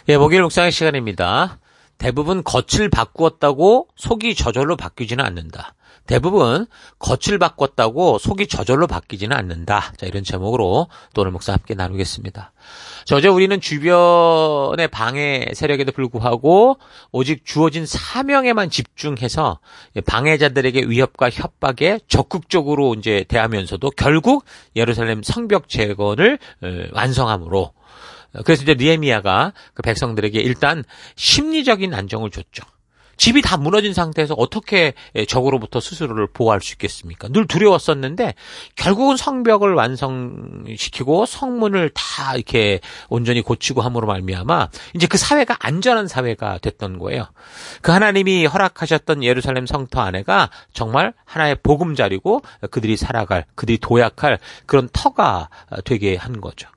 예, 목요일 묵상의 시간입니다. 대부분 겉을 바꾸었다고 속이 저절로 바뀌지는 않는다. 대부분 겉을 바꿨다고 속이 저절로 바뀌지는 않는다. 자, 이런 제목으로 또 오늘 묵상 함께 나누겠습니다. 어제 우리는 주변의 방해 세력에도 불구하고 오직 주어진 사명에만 집중해서 방해자들에게 위협과 협박에 적극적으로 이제 대하면서도 결국 예루살렘 성벽 재건을 완성함으로, 그래서 이제 느헤미야가 그 백성들에게 일단 심리적인 안정을 줬죠. 집이 다 무너진 상태에서 어떻게 적으로부터 스스로를 보호할 수 있겠습니까? 늘 두려웠었는데 결국은 성벽을 완성시키고 성문을 다 이렇게 온전히 고치고 함으로 말미암아 이제 그 사회가 안전한 사회가 됐던 거예요. 그 하나님이 허락하셨던 예루살렘 성터 안에가 정말 하나의 보금자리고 그들이 살아갈, 그들이 도약할 그런 터가 되게 한 거죠.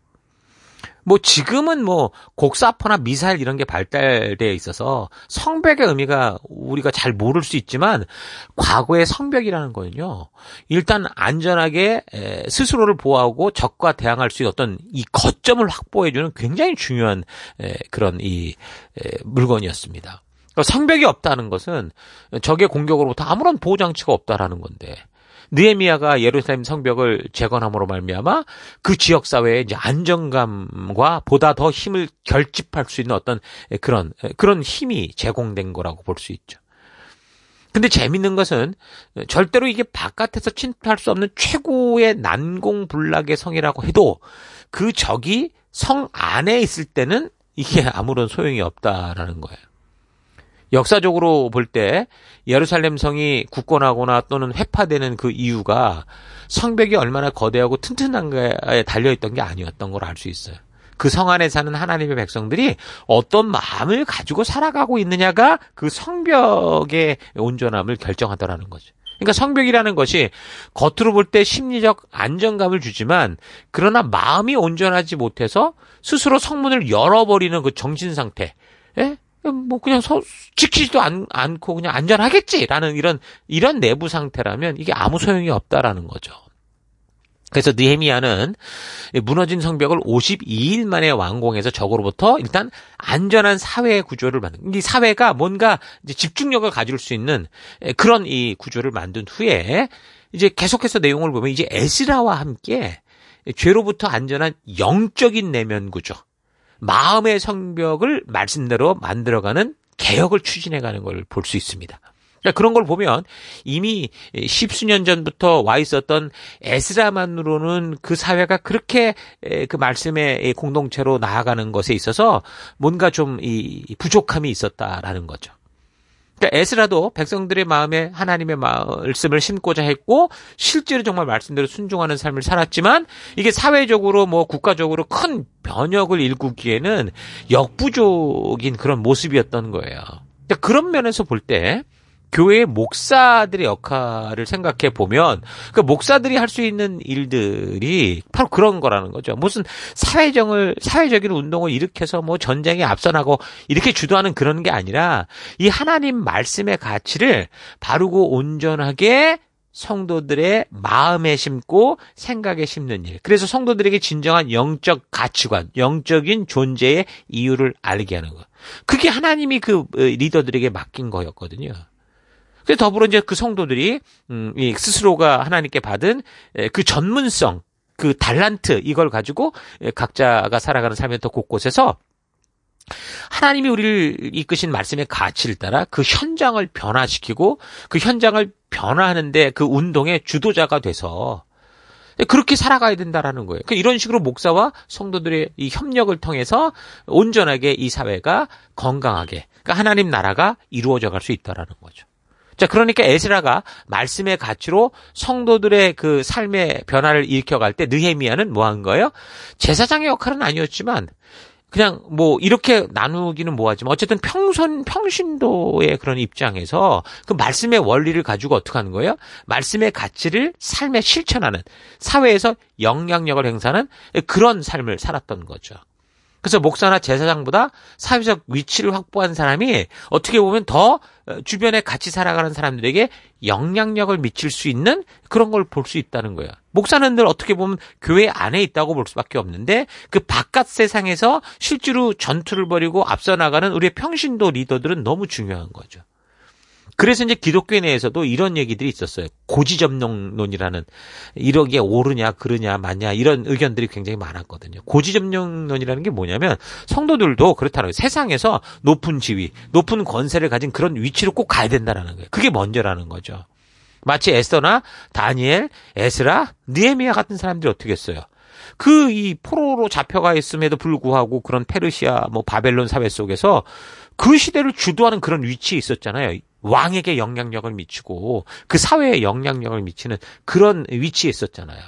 지금은 곡사포나 미사일 이런 게 발달되어 있어서 성벽의 의미가 우리가 잘 모를 수 있지만 과거의 성벽이라는 거는요, 일단 안전하게 스스로를 보호하고 적과 대항할 수 있는 어떤 이 거점을 확보해주는 굉장히 중요한 그런 이 물건이었습니다. 성벽이 없다는 것은 적의 공격으로부터 아무런 보호장치가 없다라는 건데, 느헤미야가 예루살렘 성벽을 재건함으로 말미암아 그 지역 사회에 이제 안정감과 보다 더 힘을 결집할 수 있는 어떤 그런 힘이 제공된 거라고 볼 수 있죠. 근데 재밌는 것은 절대로 이게 바깥에서 침투할 수 없는 최고의 난공불락의 성이라고 해도 그 적이 성 안에 있을 때는 이게 아무런 소용이 없다라는 거예요. 역사적으로 볼 때 예루살렘 성이 굳건하거나 또는 회파되는 그 이유가 성벽이 얼마나 거대하고 튼튼한가에 달려있던 게 아니었던 걸 알 수 있어요. 그 성 안에 사는 하나님의 백성들이 어떤 마음을 가지고 살아가고 있느냐가 그 성벽의 온전함을 결정하더라는 거죠. 그러니까 성벽이라는 것이 겉으로 볼 때 심리적 안정감을 주지만 그러나 마음이 온전하지 못해서 스스로 성문을 열어버리는 그 정신 상태, 그냥 지키지도 않고 그냥 안전하겠지라는 이런 내부 상태라면 이게 아무 소용이 없다라는 거죠. 그래서 느헤미야는 무너진 성벽을 52일 만에 완공해서 적으로부터 일단 안전한 사회 구조를 만든, 이 사회가 뭔가 이제 집중력을 가질 수 있는 그런 이 구조를 만든 후에 이제 계속해서 내용을 보면 이제 에스라와 함께 죄로부터 안전한 영적인 내면 구조, 마음의 성벽을 말씀대로 만들어가는 개혁을 추진해가는 걸 볼 수 있습니다. 그런 걸 보면 이미 십수년 전부터 와 있었던 에스라만으로는 그 사회가 그렇게 그 말씀의 공동체로 나아가는 것에 있어서 뭔가 좀 이 부족함이 있었다라는 거죠. 그러니까 에스라도 백성들의 마음에 하나님의 말씀을 심고자 했고 실제로 정말 말씀대로 순종하는 삶을 살았지만 이게 사회적으로 국가적으로 큰 변혁을 일구기에는 역부족인 그런 모습이었던 거예요. 그러니까 그런 면에서 볼 때 교회의 목사들의 역할을 생각해 보면 그 목사들이 할 수 있는 일들이 바로 그런 거라는 거죠. 무슨 사회적인 운동을 일으켜서 전쟁에 앞서나고 이렇게 주도하는 그런 게 아니라 이 하나님 말씀의 가치를 바르고 온전하게 성도들의 마음에 심고 생각에 심는 일. 그래서 성도들에게 진정한 영적 가치관, 영적인 존재의 이유를 알게 하는 것. 그게 하나님이 그 리더들에게 맡긴 거였거든요. 그래서 더불어 이제 그 성도들이 스스로가 하나님께 받은 그 전문성, 그 달란트, 이걸 가지고 각자가 살아가는 삶의 더 곳곳에서 하나님이 우리를 이끄신 말씀의 가치를 따라 그 현장을 변화시키고 그 현장을 변화하는데 그 운동의 주도자가 돼서 그렇게 살아가야 된다라는 거예요. 이런 식으로 목사와 성도들의 이 협력을 통해서 온전하게 이 사회가 건강하게, 그러니까 하나님 나라가 이루어져 갈 수 있다라는 거죠. 자, 그러니까 에스라가 말씀의 가치로 성도들의 그 삶의 변화를 일으켜갈 때 느헤미야는 뭐 한 거예요? 제사장의 역할은 아니었지만 그냥 이렇게 나누기는 뭐하지만 어쨌든 평신도의 그런 입장에서 그 말씀의 원리를 가지고 어떻게 하는 거예요? 말씀의 가치를 삶에 실천하는, 사회에서 영향력을 행사하는 그런 삶을 살았던 거죠. 그래서 목사나 제사장보다 사회적 위치를 확보한 사람이 어떻게 보면 더 주변에 같이 살아가는 사람들에게 영향력을 미칠 수 있는 그런 걸 볼 수 있다는 거예요. 목사는 늘 어떻게 보면 교회 안에 있다고 볼 수밖에 없는데 그 바깥 세상에서 실제로 전투를 벌이고 앞서 나가는 우리의 평신도 리더들은 너무 중요한 거죠. 그래서 이제 기독교 내에서도 이런 얘기들이 있었어요. 고지점령론이라는, 이러기에 옳으냐 그르냐 맞냐 이런 의견들이 굉장히 많았거든요. 고지점령론이라는 게 뭐냐면 성도들도 그렇다는 거예요. 세상에서 높은 지위, 높은 권세를 가진 그런 위치로 꼭 가야 된다는 거예요. 그게 먼저라는 거죠. 마치 에스더나 다니엘, 에스라, 느헤미야 같은 사람들이 어떻게 했어요? 이 포로로 잡혀가 있음에도 불구하고 그런 페르시아, 바벨론 사회 속에서 그 시대를 주도하는 그런 위치에 있었잖아요. 왕에게 영향력을 미치고 그 사회에 영향력을 미치는 그런 위치에 있었잖아요.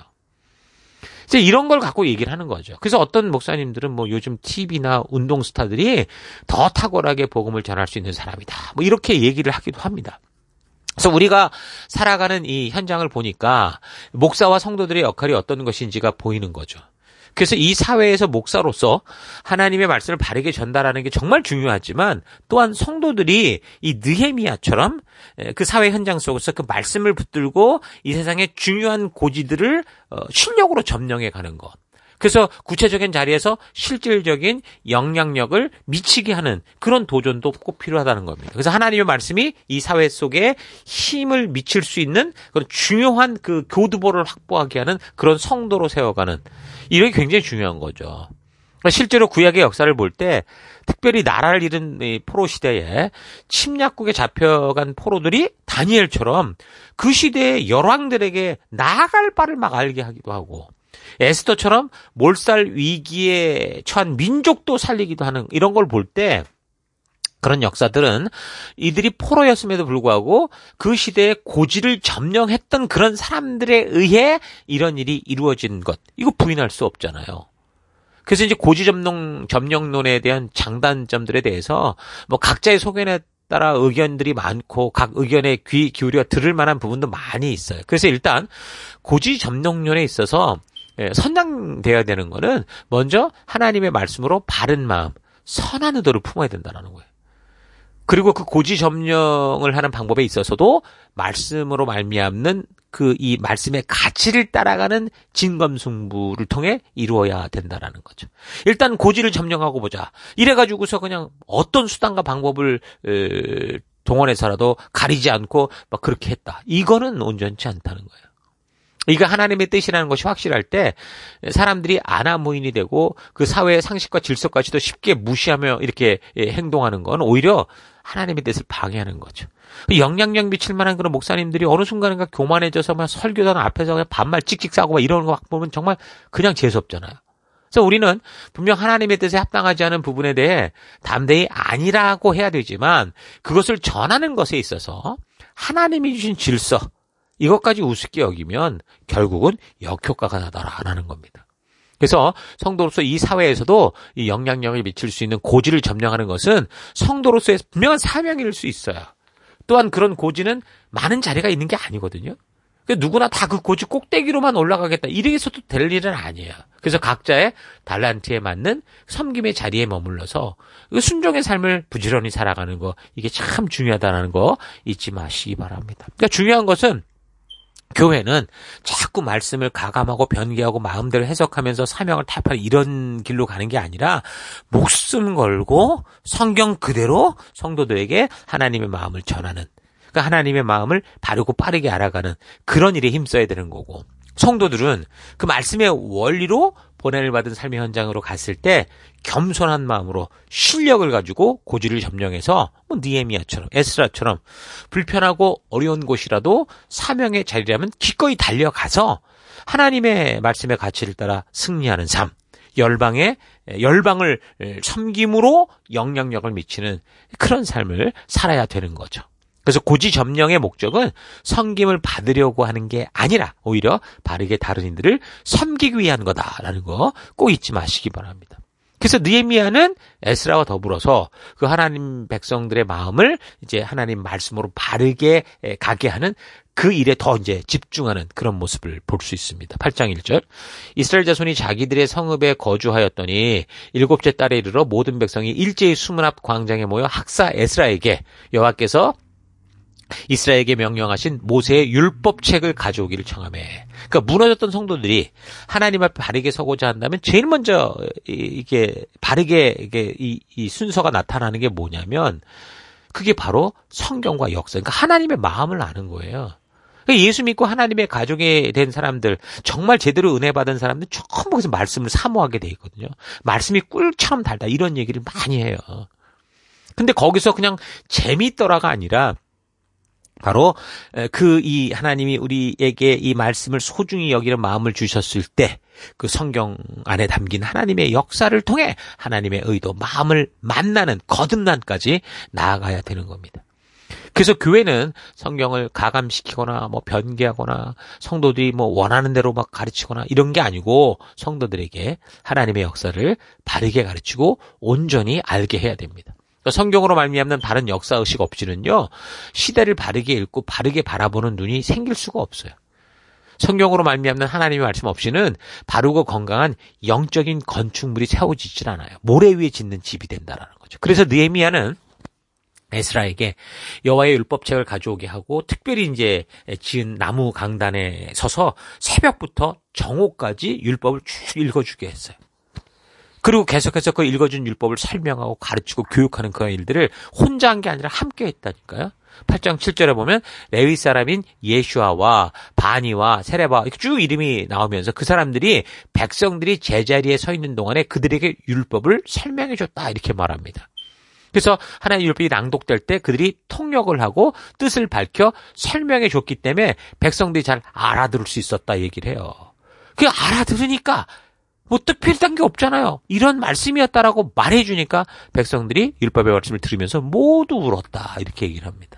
이제 이런 걸 갖고 얘기를 하는 거죠. 그래서 어떤 목사님들은 요즘 TV나 운동 스타들이 더 탁월하게 복음을 전할 수 있는 사람이다. 이렇게 얘기를 하기도 합니다. 그래서 우리가 살아가는 이 현장을 보니까 목사와 성도들의 역할이 어떤 것인지가 보이는 거죠. 그래서 이 사회에서 목사로서 하나님의 말씀을 바르게 전달하는 게 정말 중요하지만 또한 성도들이 이 느헤미야처럼 그 사회 현장 속에서 그 말씀을 붙들고 이 세상의 중요한 고지들을 실력으로 점령해 가는 것. 그래서 구체적인 자리에서 실질적인 영향력을 미치게 하는 그런 도전도 꼭 필요하다는 겁니다. 그래서 하나님의 말씀이 이 사회 속에 힘을 미칠 수 있는 그런 중요한 그 교두보를 확보하게 하는 그런 성도로 세워가는, 이런 게 굉장히 중요한 거죠. 실제로 구약의 역사를 볼 때 특별히 나라를 잃은 포로 시대에 침략국에 잡혀간 포로들이 다니엘처럼 그 시대의 열왕들에게 나아갈 바를 막 알게 하기도 하고, 에스더처럼 몰살 위기에 처한 민족도 살리기도 하는 이런 걸 볼 때, 그런 역사들은 이들이 포로였음에도 불구하고 그 시대의 고지를 점령했던 그런 사람들에 의해 이런 일이 이루어진 것, 이거 부인할 수 없잖아요. 그래서 이제 점령론에 대한 장단점들에 대해서 각자의 소견에 따라 의견들이 많고 각 의견에 귀 기울여 들을 만한 부분도 많이 있어요. 그래서 일단 고지 점령론에 있어서 선장되어야 되는 거는 먼저 하나님의 말씀으로 바른 마음, 선한 의도를 품어야 된다는 거예요. 그리고 그 고지 점령을 하는 방법에 있어서도 말씀으로 말미암는 이 말씀의 가치를 따라가는 진검승부를 통해 이루어야 된다라는 거죠. 일단 고지를 점령하고 보자. 이래가지고서 그냥 어떤 수단과 방법을 동원해서라도 가리지 않고 막 그렇게 했다. 이거는 온전치 않다는 거예요. 이거 하나님의 뜻이라는 것이 확실할 때 사람들이 아나무인이 되고 그 사회의 상식과 질서까지도 쉽게 무시하며 이렇게 행동하는 건 오히려 하나님의 뜻을 방해하는 거죠. 영향력 미칠 만한 그런 목사님들이 어느 순간인가 교만해져서 막 설교단 앞에서 그냥 반말 찍찍 싸고 막 이러는 거 보면 정말 그냥 재수없잖아요. 그래서 우리는 분명 하나님의 뜻에 합당하지 않은 부분에 대해 담대히 아니라고 해야 되지만 그것을 전하는 것에 있어서 하나님이 주신 질서, 이것까지 우습게 여기면 결국은 역효과가 나타나는 겁니다. 그래서 성도로서 이 사회에서도 이 영향력을 미칠 수 있는 고지를 점령하는 것은 성도로서의 분명한 사명일 수 있어요. 또한 그런 고지는 많은 자리가 있는 게 아니거든요. 누구나 다 그 고지 꼭대기로만 올라가겠다, 이래서도 될 일은 아니에요. 그래서 각자의 달란트에 맞는 섬김의 자리에 머물러서 순종의 삶을 부지런히 살아가는 거, 이게 참 중요하다는 거 잊지 마시기 바랍니다. 그러니까 중요한 것은 교회는 자꾸 말씀을 가감하고 변개하고 마음대로 해석하면서 사명을 타협하는 이런 길로 가는 게 아니라 목숨 걸고 성경 그대로 성도들에게 하나님의 마음을 전하는, 그러니까 하나님의 마음을 바르고 빠르게 알아가는 그런 일에 힘써야 되는 거고, 성도들은 그 말씀의 원리로 보냄을 받은 삶의 현장으로 갔을 때 겸손한 마음으로 실력을 가지고 고지를 점령해서 느헤미야처럼 에스라처럼 불편하고 어려운 곳이라도 사명의 자리라면 기꺼이 달려가서 하나님의 말씀의 가치를 따라 승리하는 삶, 열방을 섬김으로 영향력을 미치는 그런 삶을 살아야 되는 거죠. 그래서 고지 점령의 목적은 섬김을 받으려고 하는 게 아니라 오히려 바르게 다른 이들을 섬기기 위한 거다라는 거 꼭 잊지 마시기 바랍니다. 그래서 느헤미야는 에스라와 더불어서 그 하나님 백성들의 마음을 이제 하나님 말씀으로 바르게 가게 하는 그 일에 더 이제 집중하는 그런 모습을 볼 수 있습니다. 8장 1절. 이스라엘 자손이 자기들의 성읍에 거주하였더니 7째 달에 이르러 모든 백성이 일제히 수문 앞 광장에 모여 학사 에스라에게 여호와께서 이스라엘에게 명령하신 모세의 율법책을 가져오기를 청하매. 그러니까 무너졌던 성도들이 하나님 앞에 바르게 서고자 한다면 제일 먼저 이게 바르게 이 순서가 나타나는 게 뭐냐면 그게 바로 성경과 역사. 그러니까 하나님의 마음을 아는 거예요. 그러니까 예수 믿고 하나님의 가족이 된 사람들, 정말 제대로 은혜 받은 사람들 처음 거기서 말씀을 사모하게 돼 있거든요. 말씀이 꿀처럼 달다 이런 얘기를 많이 해요. 근데 거기서 그냥 재미있더라가 아니라 바로 이 하나님이 우리에게 이 말씀을 소중히 여기는 마음을 주셨을 때 그 성경 안에 담긴 하나님의 역사를 통해 하나님의 의도, 마음을 만나는 거듭난까지 나아가야 되는 겁니다. 그래서 교회는 성경을 가감시키거나 뭐 변개하거나 성도들이 뭐 원하는 대로 막 가르치거나 이런 게 아니고 성도들에게 하나님의 역사를 바르게 가르치고 온전히 알게 해야 됩니다. 성경으로 말미암는 바른 역사의식 없이는요, 시대를 바르게 읽고 바르게 바라보는 눈이 생길 수가 없어요. 성경으로 말미암는 하나님의 말씀 없이는 바르고 건강한 영적인 건축물이 세워지질 않아요. 모래 위에 짓는 집이 된다라는 거죠. 그래서 느헤미야는 에스라에게 여호와의 율법책을 가져오게 하고 특별히 이제 지은 나무 강단에 서서 새벽부터 정오까지 율법을 쭉 읽어주게 했어요. 그리고 계속해서 그 읽어준 율법을 설명하고 가르치고 교육하는 그런 일들을 혼자 한 게 아니라 함께 했다니까요. 8장 7절에 보면 레위 사람인 예슈아와 바니와 세레바 이렇게 쭉 이름이 나오면서 그 사람들이 백성들이 제자리에 서 있는 동안에 그들에게 율법을 설명해 줬다 이렇게 말합니다. 그래서 하나님의 율법이 낭독될 때 그들이 통역을 하고 뜻을 밝혀 설명해 줬기 때문에 백성들이 잘 알아들을 수 있었다 얘기를 해요. 그 알아들으니까 뭐 특별한 게 없잖아요. 이런 말씀이었다라고 말해주니까 백성들이 율법의 말씀을 들으면서 모두 울었다 이렇게 얘기를 합니다.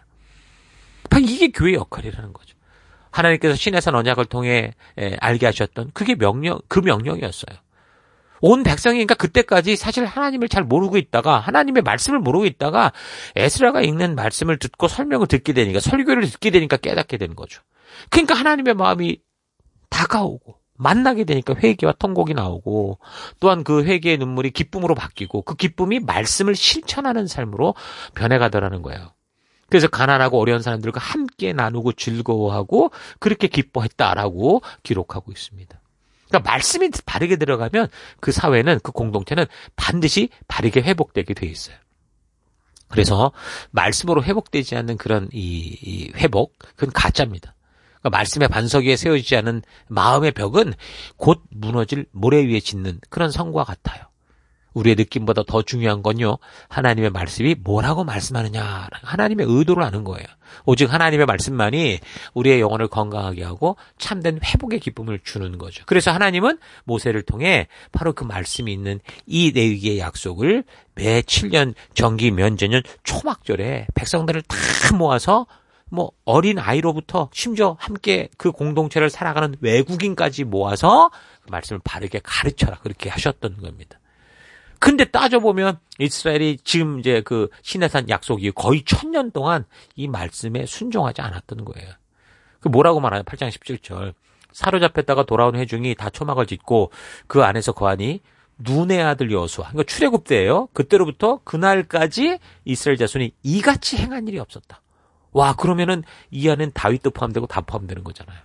이게 교회의 역할이라는 거죠. 하나님께서 시내산 언약을 통해 알게 하셨던 그게 그 명령이었어요. 온 백성이 그러니까 그때까지 사실 하나님을 잘 모르고 있다가 하나님의 말씀을 모르고 있다가 에스라가 읽는 말씀을 듣고 설명을 듣게 되니까 설교를 듣게 되니까 깨닫게 되는 거죠. 그러니까 하나님의 마음이 다가오고 만나게 되니까 회개와 통곡이 나오고 또한 그 회개의 눈물이 기쁨으로 바뀌고 그 기쁨이 말씀을 실천하는 삶으로 변해가더라는 거예요. 그래서 가난하고 어려운 사람들과 함께 나누고 즐거워하고 그렇게 기뻐했다라고 기록하고 있습니다. 그러니까 말씀이 바르게 들어가면 그 사회는 그 공동체는 반드시 바르게 회복되게 돼 있어요. 그래서 말씀으로 회복되지 않는 그런 이 회복 그건 가짜입니다. 그러니까 말씀의 반석 위에 세워지지 않은 마음의 벽은 곧 무너질 모래 위에 짓는 그런 성과 같아요. 우리의 느낌보다 더 중요한 건요, 하나님의 말씀이 뭐라고 말씀하느냐, 하나님의 의도를 아는 거예요. 오직 하나님의 말씀만이 우리의 영혼을 건강하게 하고 참된 회복의 기쁨을 주는 거죠. 그래서 하나님은 모세를 통해 바로 그 말씀이 있는 이 레위기의 약속을 매 7년 정기 면제년 초막절에 백성들을 다 모아서 뭐 어린 아이로부터 심지어 함께 그 공동체를 살아가는 외국인까지 모아서 그 말씀을 바르게 가르쳐라 그렇게 하셨던 겁니다. 근데 따져보면 이스라엘이 지금 이제 그 시내산 약속이 거의 1000년 동안 이 말씀에 순종하지 않았던 거예요. 그 뭐라고 말하냐? 8장 17절. 사로잡혔다가 돌아온 회중이 다 초막을 짓고 그 안에서 거하니 눈의 아들 여호수아. 그러니까 출애굽 때예요. 그때로부터 그날까지 이스라엘 자손이 이같이 행한 일이 없었다. 와, 그러면은 이 안엔 다윗도 포함되고 다 포함되는 거잖아요.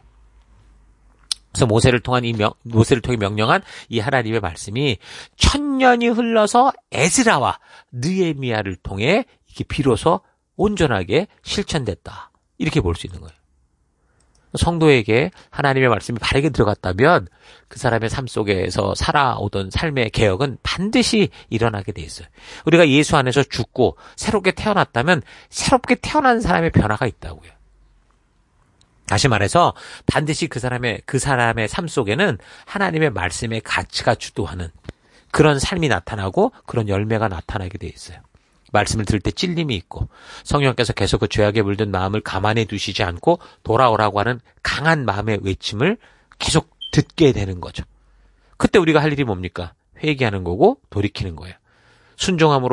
그래서 모세를 통해 명령한 이 하나님의 말씀이 1000년이 흘러서 에스라와 느헤미야를 통해 이게 비로소 온전하게 실천됐다. 이렇게 볼 수 있는 거예요. 성도에게 하나님의 말씀이 바르게 들어갔다면 그 사람의 삶 속에서 살아오던 삶의 개혁은 반드시 일어나게 돼 있어요. 우리가 예수 안에서 죽고 새롭게 태어났다면 새롭게 태어난 사람의 변화가 있다고요. 다시 말해서 반드시 그 사람의 삶 속에는 하나님의 말씀의 가치가 주도하는 그런 삶이 나타나고 그런 열매가 나타나게 돼 있어요. 말씀을 들을 때 찔림이 있고 성령께서 계속 그 죄악에 물든 마음을 가만히 두시지 않고 돌아오라고 하는 강한 마음의 외침을 계속 듣게 되는 거죠. 그때 우리가 할 일이 뭡니까? 회개하는 거고 돌이키는 거예요. 순종함으로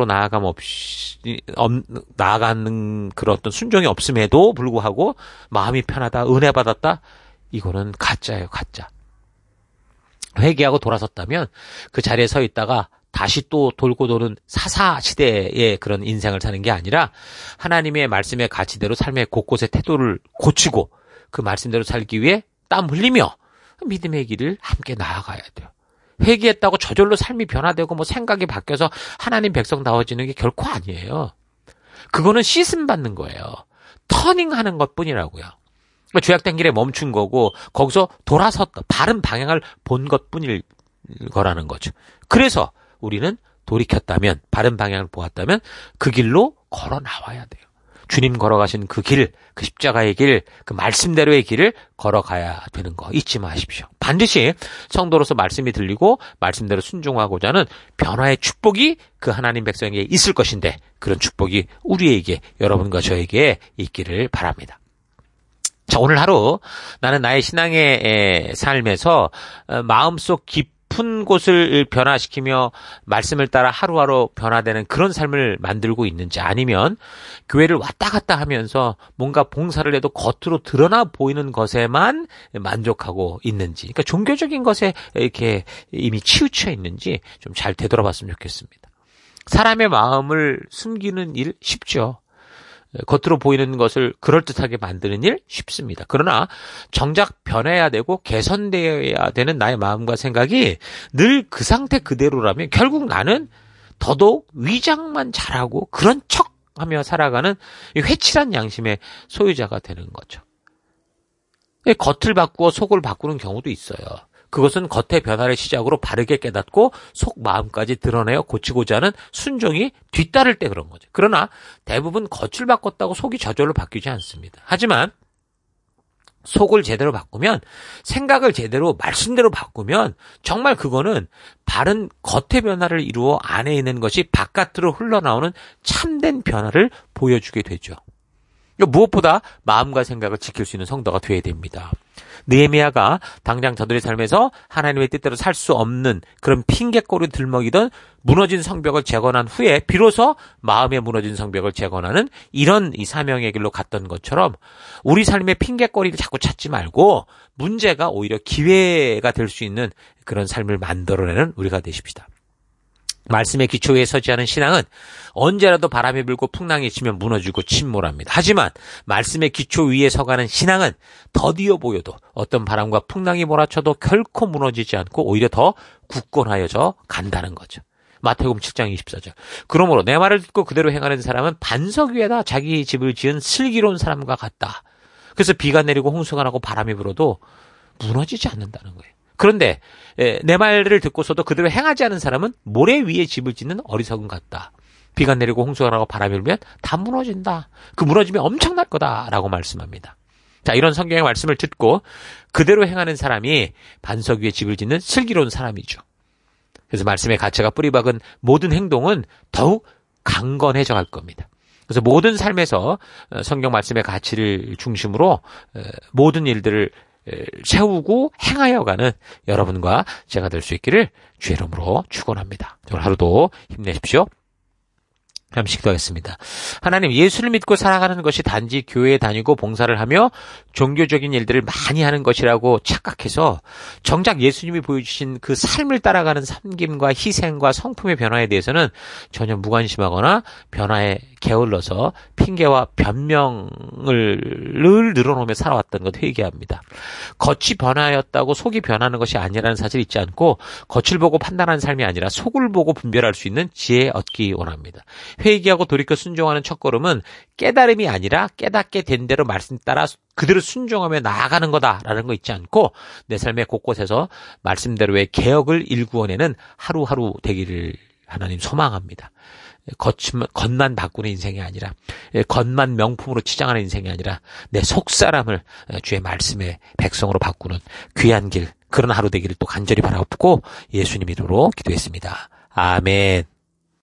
나아가는 그런 어떤 순종이 없음에도 불구하고 마음이 편하다, 은혜 받았다, 이거는 가짜예요, 가짜. 회개하고 돌아섰다면 그 자리에 서 있다가 다시 또 돌고 도는 사사시대의 그런 인생을 사는 게 아니라 하나님의 말씀의 가치대로 삶의 곳곳의 태도를 고치고 그 말씀대로 살기 위해 땀 흘리며 믿음의 길을 함께 나아가야 돼요. 회개했다고 저절로 삶이 변화되고 뭐 생각이 바뀌어서 하나님 백성다워지는 게 결코 아니에요. 그거는 씻음 받는 거예요. 터닝하는 것뿐이라고요. 죄악된 길에 멈춘 거고 거기서 돌아섰다. 바른 방향을 본 것뿐일 거라는 거죠. 그래서 우리는 돌이켰다면, 바른 방향을 보았다면 그 길로 걸어 나와야 돼요. 주님 걸어가신 그 길, 그 십자가의 길, 그 말씀대로의 길을 걸어가야 되는 거 잊지 마십시오. 반드시 성도로서 말씀이 들리고 말씀대로 순종하고자 하는 변화의 축복이 그 하나님 백성에게 있을 것인데 그런 축복이 우리에게, 여러분과 저에게 있기를 바랍니다. 자, 오늘 하루 나는 나의 신앙의 삶에서 마음속 깊은 곳을 변화시키며 말씀을 따라 하루하루 변화되는 그런 삶을 만들고 있는지, 아니면 교회를 왔다 갔다 하면서 뭔가 봉사를 해도 겉으로 드러나 보이는 것에만 만족하고 있는지, 그러니까 종교적인 것에 이렇게 이미 치우쳐 있는지 좀 잘 되돌아봤으면 좋겠습니다. 사람의 마음을 숨기는 일 쉽죠. 겉으로 보이는 것을 그럴듯하게 만드는 일 쉽습니다. 그러나 정작 변해야 되고 개선되어야 되는 나의 마음과 생각이 늘 그 상태 그대로라면 결국 나는 더더욱 위장만 잘하고 그런 척하며 살아가는 회칠한 양심의 소유자가 되는 거죠. 겉을 바꾸어 속을 바꾸는 경우도 있어요. 그것은 겉의 변화를 시작으로 바르게 깨닫고 속 마음까지 드러내어 고치고자 하는 순종이 뒤따를 때 그런 거죠. 그러나 대부분 겉을 바꿨다고 속이 저절로 바뀌지 않습니다. 하지만 속을 제대로 바꾸면, 생각을 제대로 말씀대로 바꾸면 정말 그거는 바른 겉의 변화를 이루어 안에 있는 것이 바깥으로 흘러나오는 참된 변화를 보여주게 되죠. 무엇보다 마음과 생각을 지킬 수 있는 성도가 되어야 됩니다. 느헤미야가 당장 저들의 삶에서 하나님의 뜻대로 살 수 없는 그런 핑계거리 들먹이던 무너진 성벽을 재건한 후에 비로소 마음에 무너진 성벽을 재건하는 이런 이 사명의 길로 갔던 것처럼 우리 삶의 핑계거리를 자꾸 찾지 말고 문제가 오히려 기회가 될 수 있는 그런 삶을 만들어내는 우리가 되십시다. 말씀의 기초 위에 서지 않은 신앙은 언제라도 바람이 불고 풍랑이 치면 무너지고 침몰합니다. 하지만 말씀의 기초 위에 서가는 신앙은 더디어 보여도 어떤 바람과 풍랑이 몰아쳐도 결코 무너지지 않고 오히려 더 굳건하여져 간다는 거죠. 마태복음 7장 24절. 그러므로 내 말을 듣고 그대로 행하는 사람은 반석 위에다 자기 집을 지은 슬기로운 사람과 같다. 그래서 비가 내리고 홍수가 나고 바람이 불어도 무너지지 않는다는 거예요. 그런데 내 말을 듣고서도 그대로 행하지 않은 사람은 모래 위에 집을 짓는 어리석은 같다. 비가 내리고 홍수가 나고 바람이 불면 다 무너진다. 그 무너짐이 엄청날 거다라고 말씀합니다. 자, 이런 성경의 말씀을 듣고 그대로 행하는 사람이 반석 위에 집을 짓는 슬기로운 사람이죠. 그래서 말씀의 가치가 뿌리박은 모든 행동은 더욱 강건해져 갈 겁니다. 그래서 모든 삶에서 성경 말씀의 가치를 중심으로 모든 일들을 세우고 행하여가는 여러분과 제가 될 수 있기를 주의 이름으로 축원합니다. 오늘 하루도 힘내십시오. 잠시 기도하겠습니다. 하나님, 예수를 믿고 살아가는 것이 단지 교회에 다니고 봉사를 하며 종교적인 일들을 많이 하는 것이라고 착각해서 정작 예수님이 보여주신 그 삶을 따라가는 섬김과 희생과 성품의 변화에 대해서는 전혀 무관심하거나 변화에 게을러서 핑계와 변명을 늘 늘어놓으며 살아왔던 것 회개합니다. 겉이 변화였다고 속이 변하는 것이 아니라는 사실을 잊지 않고 겉을 보고 판단하는 삶이 아니라 속을 보고 분별할 수 있는 지혜 얻기 원합니다. 회개하고 돌이켜 순종하는 첫걸음은 깨달음이 아니라 깨닫게 된 대로 말씀 따라 그대로 순종하며 나아가는 거다라는 거 잊지 않고 내 삶의 곳곳에서 말씀대로의 개혁을 일구어내는 하루하루 되기를 하나님 소망합니다. 겉만 바꾸는 인생이 아니라, 겉만 명품으로 치장하는 인생이 아니라 내 속사람을 주의 말씀의 백성으로 바꾸는 귀한 길, 그런 하루 되기를 또 간절히 바라옵고 예수님 이름으로 기도했습니다. 아멘.